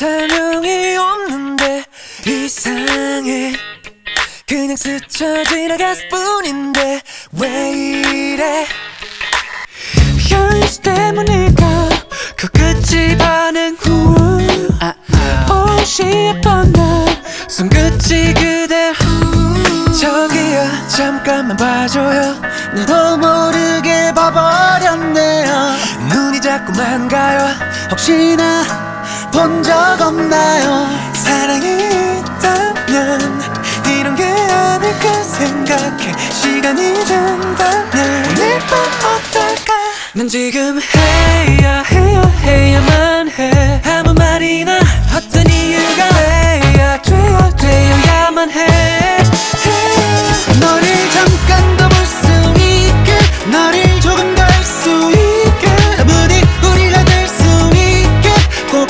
이상형이 없는데 이상해. 그냥 스쳐 지나갔을 뿐인데 왜 이래. 현실 때문일까 그 끝이 반응 후 옷이 예쁜 날 손끝이 그대 후. 저기요 잠깐만 봐줘요. 나도 모르게 봐버렸네요. 눈이 자꾸만 가요. 혹시나 본 적 없나요? 사랑이 있다면 이런 게 아닐까 생각해. 시간이 된다면 오늘 밤 어떨까. 난 지금 해야만 해. 아무 말이나 어떤 이유가 되어야만 해. 너를 잠깐 더 볼 수 있게, 너를 조금 더 알 수 있게, 부디 우리가 될 수 있게 꼭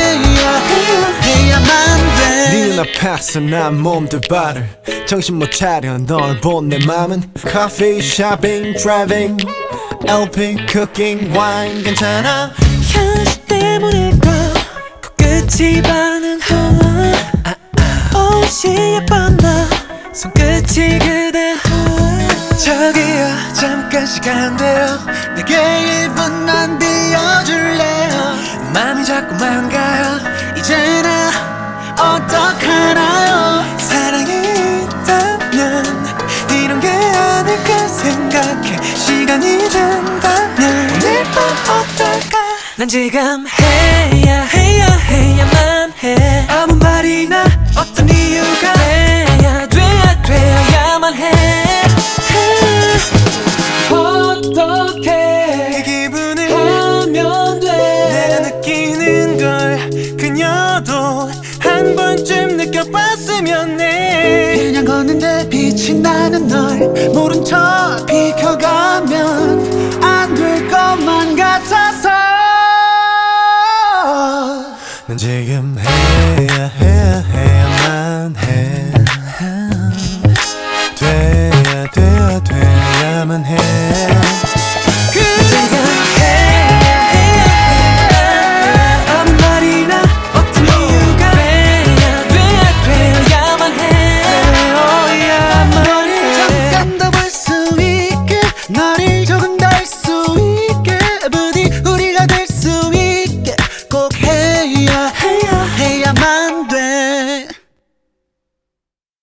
해야만 돼. 네 눈앞에서 난 몸둘 바를 정신 못 차려. 널 본 내 맘은 커피, 쇼핑, 드라이빙, LP, 쿠킹, 와인 괜찮아. 현실 때문일까 그 끝이 반응하나. 옷이 예쁜 나 손끝이 그대. 저기요 잠깐 시간 돼요. 내게 1분만 빌려줄래요. 맘이 자꾸만 가요. 이제 나 어떡하나요. 사랑이 있다면 이런 게 아닐까 생각해. 시간이 된다면 오늘 밤 어떨까. 난 지금 해야만 해. 아무 말이나 어떤 이유가 되어야만 해. 어떻게 그 기분을 하면 돼. 내가 느끼는 걸 그녀도 한 번쯤 느껴봤으면 해. 그냥 걷는데 빛이 나는 널 모른 척 비켜가면 안 될 것만 같아서. 난 지금 해야